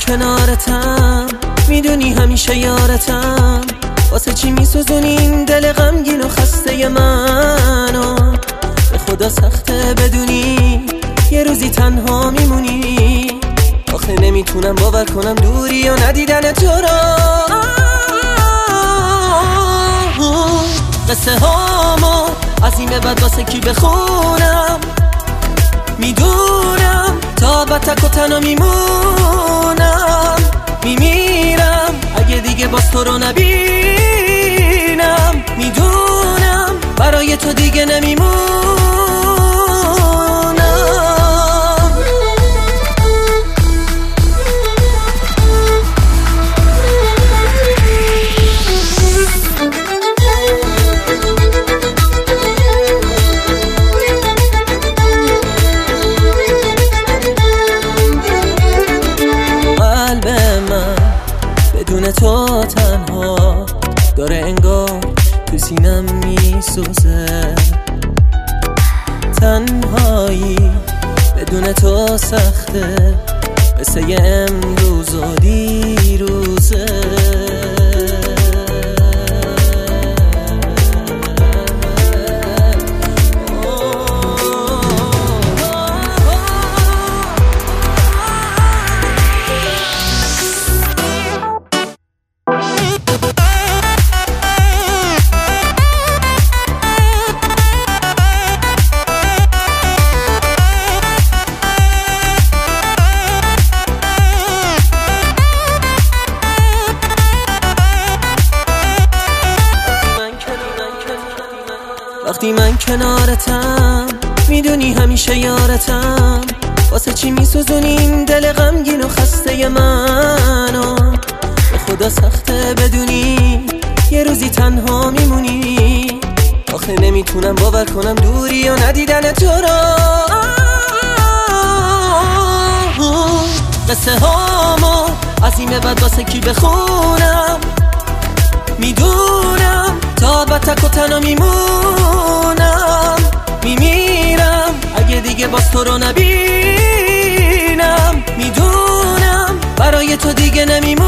کنارتم، میدونی همیشه یارتم. واسه چی میسوزونی این دل غمگین و خسته منو؟ به خدا سخته بدونی یه روزی تنها میمونی. آخه نمیتونم باور کنم دوری یا ندیدن تو را. قصه هامو از این به بعد واسه کی بخونم؟ میدونم تا ابد تک و تنها میمونم. میمیرم اگه دیگه باز تو رو نبینم. میدونم برای تو دیگه نمیمونم. بدون تو تنها داره انگار تو سینم میسوزه. تنهایی بدون تو سخته، مثل یه امروز و دیروزه. وقتی من کنارتم، میدونی همیشه یارتم. واسه چی میسوزونی این دل غمگین و خسته منو؟ به خدا سخته بدونی یه روزی تنها میمونی. آخه نمیتونم باور کنم دوری یا ندیدن تو را. قصه هامو از این به بعد واسه کی بخونم؟ میدونم تا ابد تک و تنها میمونم. میمیرم اگه دیگه باز تو رو نبینم. میدونم برای تو دیگه نمیمونم.